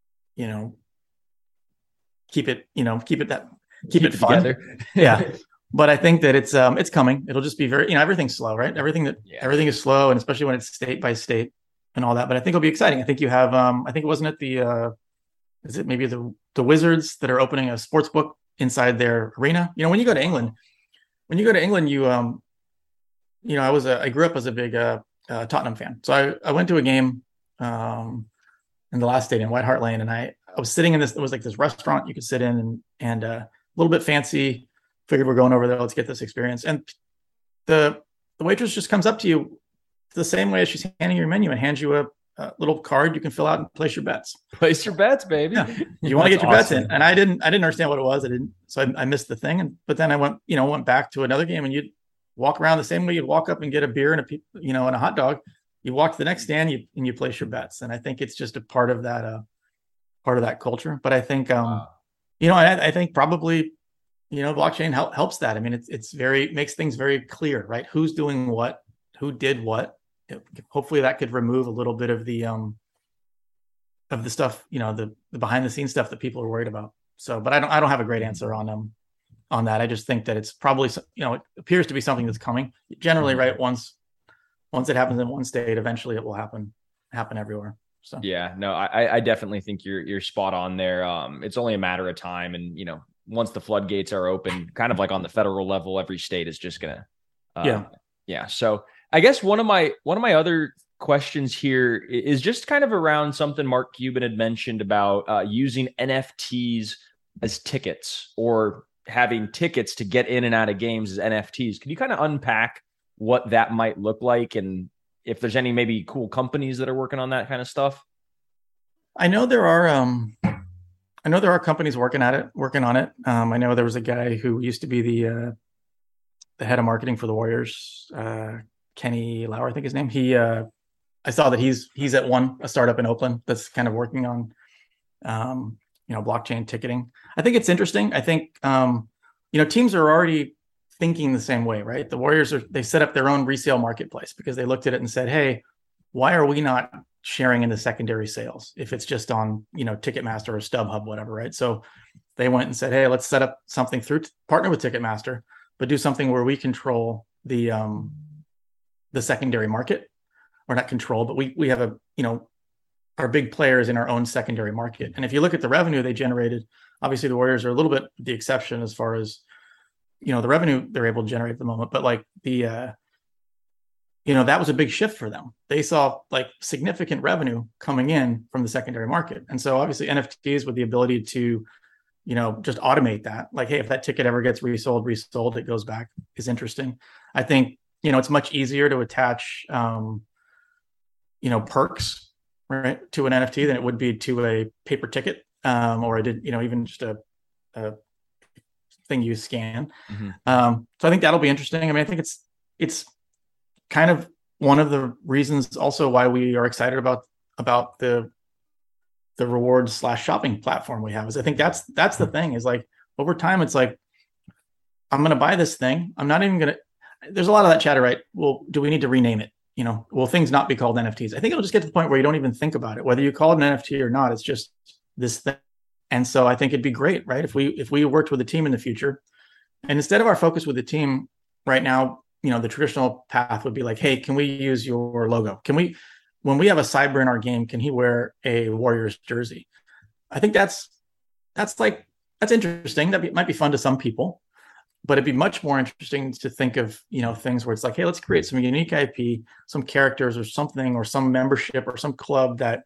keep it fun. Together. Yeah. But I think that it's coming. It'll just be very, everything's slow, right? Everything is slow, and especially when it's state by state and all that. But I think it'll be exciting. I think you have, I think it wasn't at is it maybe the Wizards that are opening a sports book inside their arena? When you go to England, I grew up as a big Tottenham fan. So I went to a game in the last stadium, White Hart Lane, and I was sitting in this. It was like this restaurant you could sit in, and a little bit fancy. Figured we're going over there. Let's get this experience. And the waitress just comes up to you the same way as she's handing your menu, and hands you a little card you can fill out and place your bets. Place your bets, baby. Yeah. You want to get your bets in. And I didn't understand what it was. I missed the thing. But then I went back to another game, and you'd walk around the same way you'd walk up and get a beer and and a hot dog. You walk to the next stand, and you place your bets. And I think it's just a part of that culture. But I think, I think probably, blockchain helps that. I mean, makes things very clear, right? Who's doing what, who did what. Hopefully that could remove a little bit of the stuff, the behind the scenes stuff that people are worried about. So, but I don't have a great answer on that. I just think that it's probably, it appears to be something that's coming generally, right? Once it happens in one state, eventually it will happen everywhere. So, yeah, no, I definitely think you're spot on there. It's only a matter of time. And, once the floodgates are open, kind of like on the federal level, every state is just gonna, yeah. So I guess one of my other questions here is just kind of around something Mark Cuban had mentioned about using NFTs as tickets, or having tickets to get in and out of games as NFTs. Can you kind of unpack what that might look like, and if there's any maybe cool companies that are working on that kind of stuff? I know there are companies working on it. I know there was a guy who used to be the head of marketing for the Warriors, Kenny Lauer, I think his name. I saw that he's at a startup in Oakland that's kind of working on, blockchain ticketing. I think it's interesting. I think, teams are already thinking the same way, right? The Warriors they set up their own resale marketplace because they looked at it and said, hey, why are we not sharing in the secondary sales if it's just on, Ticketmaster or StubHub, whatever, right? So they went and said, hey, let's set up something partner with Ticketmaster, but do something where we control the secondary market, or not control, but we have our big players in our own secondary market. And if you look at the revenue they generated, obviously the Warriors are a little bit the exception as far as, the revenue they're able to generate at the moment, but like that was a big shift for them. They saw like significant revenue coming in from the secondary market. And so obviously NFTs with the ability to, just automate that, like, hey, if that ticket ever gets resold, it goes back, is interesting. I think, it's much easier to attach, perks, right, to an NFT than it would be to a paper ticket, or even just a thing you scan. Mm-hmm. So I think that'll be interesting. I mean, I think it's kind of one of the reasons also why we are excited about the rewards / shopping platform we have, is I think that's the thing, is like over time, it's like, I'm going to buy this thing. I'm not even going to, there's a lot of that chatter, right? Well, do we need to rename it? Will things not be called NFTs? I think it'll just get to the point where you don't even think about it, whether you call it an NFT or not. It's just this thing. And so I think it'd be great, right? If we worked with a team in the future, and instead of our focus with the team right now, the traditional path would be like, hey, can we use your logo? When we have a cyber in our game, can he wear a Warriors jersey? I think that's interesting. That might be fun to some people, but it'd be much more interesting to think of, things where it's like, hey, let's create some unique IP, some characters or something, or some membership or some club that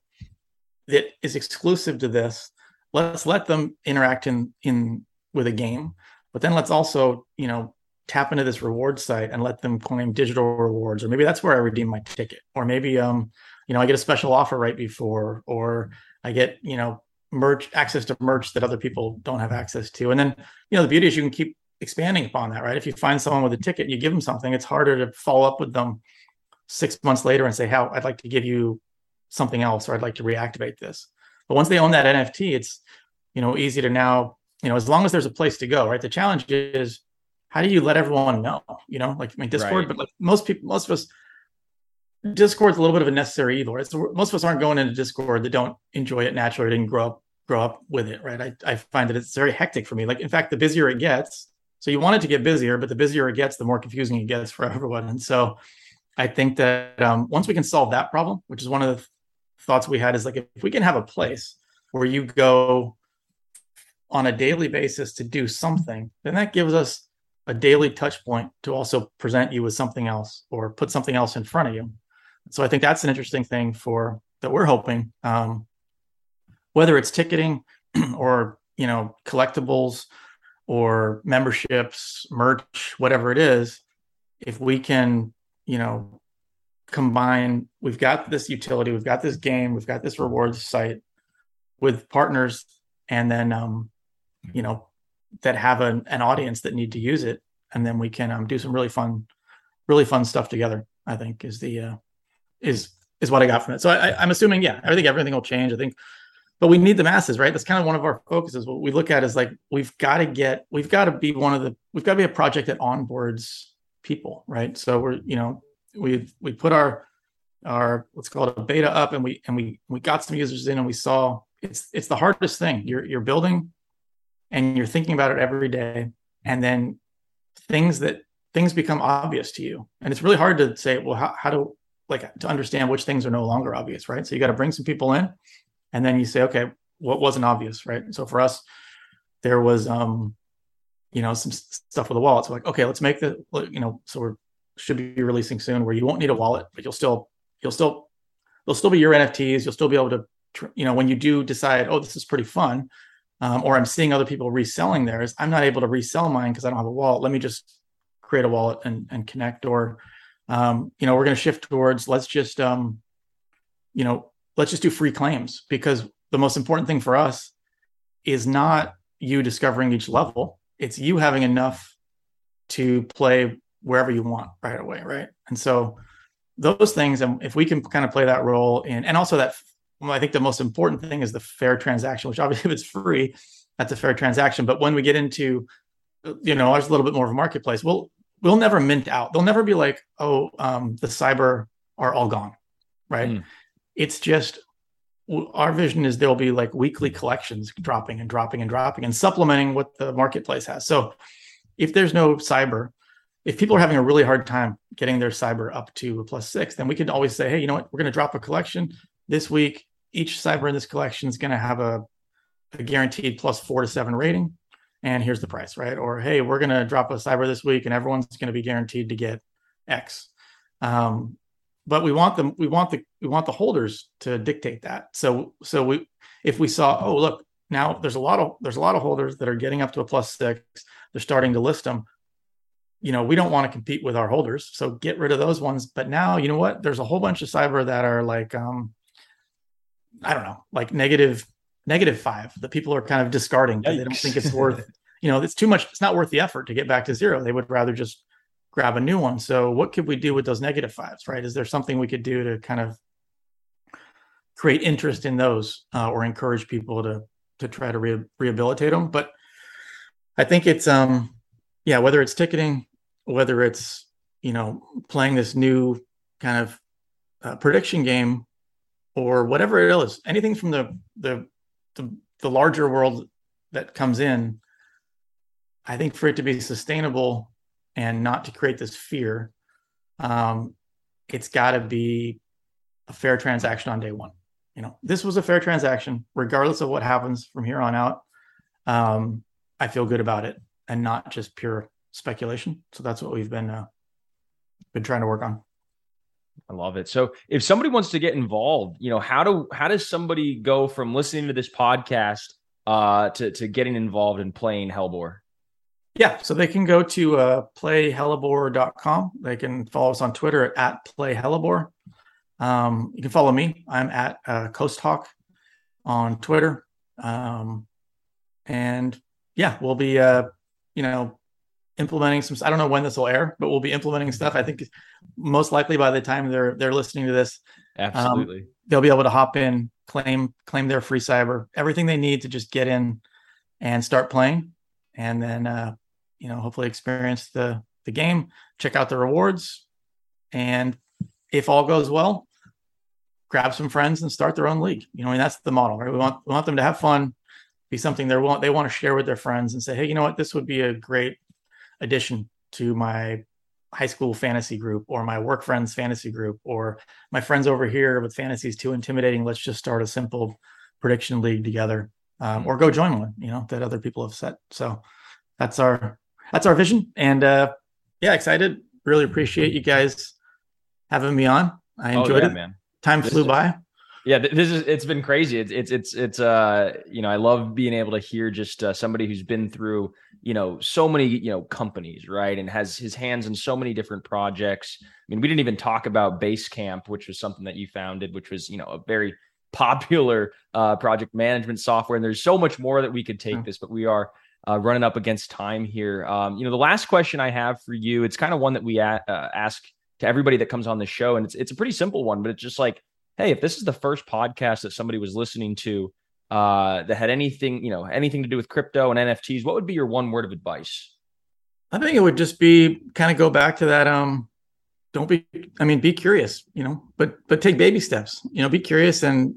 is exclusive to this. Let's let them interact in with a game, but then let's also, tap into this reward site and let them claim digital rewards, or maybe that's where I redeem my ticket, or maybe, I get a special offer right before, or I get, access to merch that other people don't have access to. And then, the beauty is you can keep expanding upon that, right? If you find someone with a ticket and you give them something, it's harder to follow up with them 6 months later and say, I'd like to give you something else, or I'd like to reactivate this. But once they own that NFT, it's, easy to now, as long as there's a place to go, right? The challenge is, how do you let everyone know, Discord, right. But like most of us, Discord's a little bit of a necessary evil, right? So most of us aren't going into Discord that don't enjoy it naturally, or didn't grow up with it, right? I find that it's very hectic for me. Like, in fact, the busier it gets, so you want it to get busier, but the busier it gets, the more confusing it gets for everyone. And so I think that once we can solve that problem, which is one of the thoughts we had, is like, if we can have a place where you go on a daily basis to do something, then that gives us a daily touch point to also present you with something else, or put something else in front of you. So I think that's an interesting thing that we're hoping, whether it's ticketing or, collectibles or memberships, merch, whatever it is, if we can, combine, we've got this utility, we've got this game, we've got this rewards site with partners, and then, that have an audience that need to use it. And then we can do some really fun stuff together, I think is what I got from it. So I'm assuming, I think everything will change, I think, but we need the masses, right? That's kind of one of our focuses. What we look at is like, we've got to be a project that onboards people, right? So we put our let's call it a beta up, and we got some users in, and we saw it's the hardest thing. You're building, and you're thinking about it every day, and then things become obvious to you, and it's really hard to say, well, how to understand which things are no longer obvious, right? So you got to bring some people in, and then you say, okay, what wasn't obvious, right? So for us, there was some stuff with a wallet. So like, okay, let's make so we should be releasing soon where you won't need a wallet, but they'll still be your NFTs. You'll still be able to, when you do decide, oh, this is pretty fun, or I'm seeing other people reselling theirs, I'm not able to resell mine because I don't have a wallet. Let me just create a wallet and connect. Or, we're going to shift towards, let's just do free claims, because the most important thing for us is not you discovering each level. It's you having enough to play wherever you want right away, right? And so those things, and if we can kind of play that role in, and also that, well, I think the most important thing is the fair transaction, which obviously if it's free, that's a fair transaction. But when we get into, there's a little bit more of a marketplace, we'll never mint out. They'll never be like, oh, the cyber are all gone, right? It's just, our vision is there'll be like weekly collections dropping and dropping and dropping and supplementing what the marketplace has. So if there's no cyber, if people are having a really hard time getting their cyber up to a +6, then we can always say, hey, you know what, we're going to drop a collection this week. Each cyber in this collection is going to have a guaranteed +4 to 7 rating. And here's the price, right? Or, hey, we're going to drop a cyber this week and everyone's going to be guaranteed to get X. But we want the holders to dictate that. So if we saw, oh, look, now there's a lot of holders that are getting up to a +6, they're starting to list them. We don't want to compete with our holders, so get rid of those ones. But now, you know what? There's a whole bunch of cyber that are like, I don't know, like -5 that people are kind of discarding because they don't think it's worth, it's too much. It's not worth the effort to get back to 0. They would rather just grab a new one. So what could we do with those -5s, right? Is there something we could do to kind of create interest in those or encourage people to try to rehabilitate them? But I think it's, whether it's ticketing, whether it's, playing this new kind of prediction game or whatever it is, anything from the larger world that comes in, I think for it to be sustainable and not to create this fear, it's got to be a fair transaction on day one. This was a fair transaction, regardless of what happens from here on out. I feel good about it and not just pure speculation. So that's what we've been trying to work on. I love it. So if somebody wants to get involved, how does somebody go from listening to this podcast to getting involved in playing Hellebore? Yeah, so they can go to playhellebore.com. They can follow us on Twitter at playhellebore. You can follow me. I'm at Coast Hawk on Twitter. And yeah, we'll be, implementing some, I don't know when this will air, but we'll be implementing stuff. I think most likely by the time they're listening to this, absolutely, they'll be able to hop in, claim their free cyber, everything they need to just get in and start playing. And then, hopefully experience the game, check out the rewards. And if all goes well, grab some friends and start their own league. That's the model, right? We want them to have fun, be something they want to share with their friends and say, hey, you know what, this would be a great addition to my high school fantasy group or my work friends fantasy group, or my friends over here with fantasy is too intimidating. Let's just start a simple prediction league together, or go join one, that other people have set. So that's our vision. And excited. Really appreciate you guys having me on. I enjoyed it, man. Time flew by. Yeah, it's been crazy. It's I love being able to hear just somebody who's been through, so many, companies, right? And has his hands in so many different projects. I mean, we didn't even talk about Basecamp, which was something that you founded, which was, a very popular project management software. And there's so much more that we could take this, but we are running up against time here. The last question I have for you, it's kind of one that we ask to everybody that comes on the show. And it's a pretty simple one, but it's just like, hey, if this is the first podcast that somebody was listening to that had anything to do with crypto and NFTs, what would be your one word of advice? I think it would just be kind of go back to that. Be curious, but take baby steps, be curious and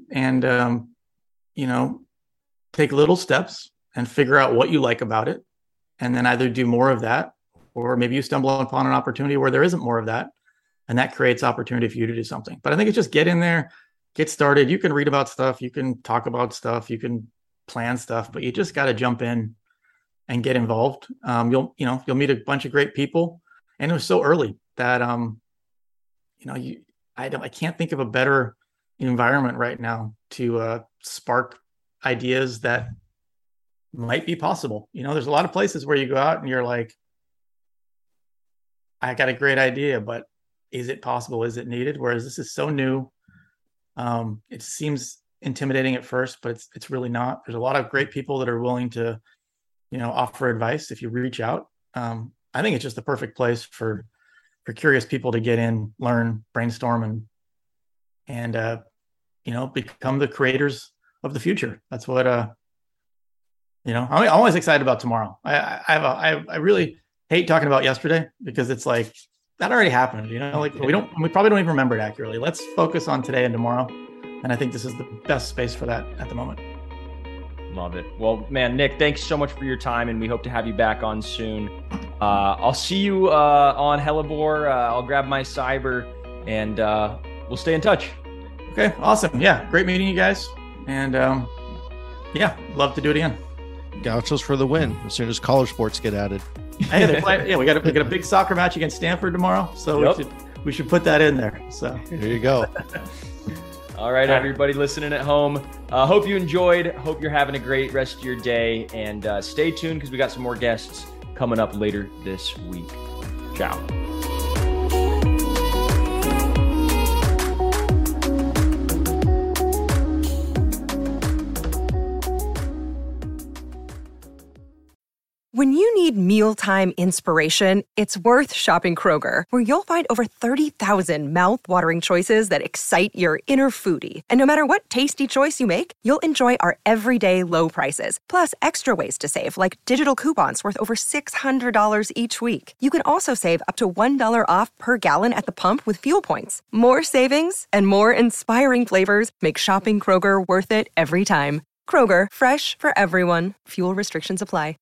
take little steps and figure out what you like about it. And then either do more of that, or maybe you stumble upon an opportunity where there isn't more of that. And that creates opportunity for you to do something. But I think it's just get in there, get started. You can read about stuff, you can talk about stuff, you can plan stuff, but you just got to jump in and get involved. You'll meet a bunch of great people. And it was so early that, I can't think of a better environment right now to spark ideas that might be possible. There's a lot of places where you go out and you're like, I got a great idea, but is it possible? Is it needed? Whereas this is so new. It seems intimidating at first, but it's really not. There's a lot of great people that are willing to, offer advice if you reach out. I think it's just the perfect place for curious people to get in, learn, brainstorm, and become the creators of the future. That's what I'm always excited about tomorrow. I really hate talking about yesterday because it's like that already happened. Like we probably don't even remember it accurately. Let's focus on today and tomorrow, and I think this is the best space for that at the moment. Love it. Well, man, Nick, thanks so much for your time, and we hope to have you back on soon. I'll see you on Hellebore. I'll grab my cyber, and we'll stay in touch. Okay, awesome. Yeah, great meeting you guys, and love to do it again. Gauchos for the win as soon as college sports get added. Hey, they play. Yeah, we got a big soccer match against Stanford tomorrow, so we should put that in there. So there you go. All right, everybody listening at home. Hope you enjoyed. Hope you're having a great rest of your day, and stay tuned because we got some more guests coming up later this week. Ciao. When you need mealtime inspiration, it's worth shopping Kroger, where you'll find over 30,000 mouth-watering choices that excite your inner foodie. And no matter what tasty choice you make, you'll enjoy our everyday low prices, plus extra ways to save, like digital coupons worth over $600 each week. You can also save up to $1 off per gallon at the pump with fuel points. More savings and more inspiring flavors make shopping Kroger worth it every time. Kroger, fresh for everyone. Fuel restrictions apply.